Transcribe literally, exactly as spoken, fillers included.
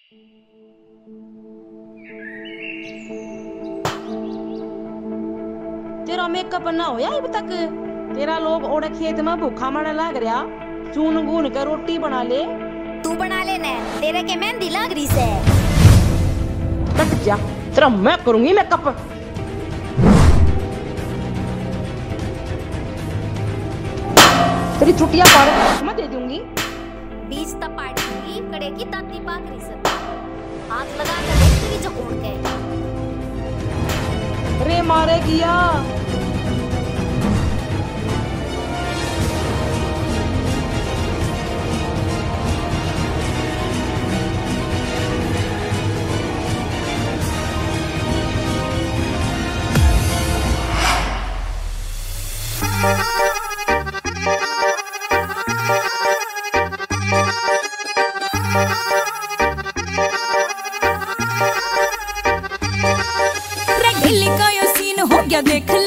तेरा मेकअप ना होया अब तक? तेरा लोग ओड़े खेत में भूखा मरने लग रहा, चून गून कर रोटी बना ले। तू बना ले ने, तेरे के मेहंदी लग रही से। कट जा, तेरा मैं करूंगी मेकअप। तेरी छुट्टियां पाड़ मैं दे दूंगी। बीच तक पाड़ दूंगी, कड़े की ताती पाकरी से। हाथ लगा कर देख तेरी जकोड़ के। रे मारे किया। देख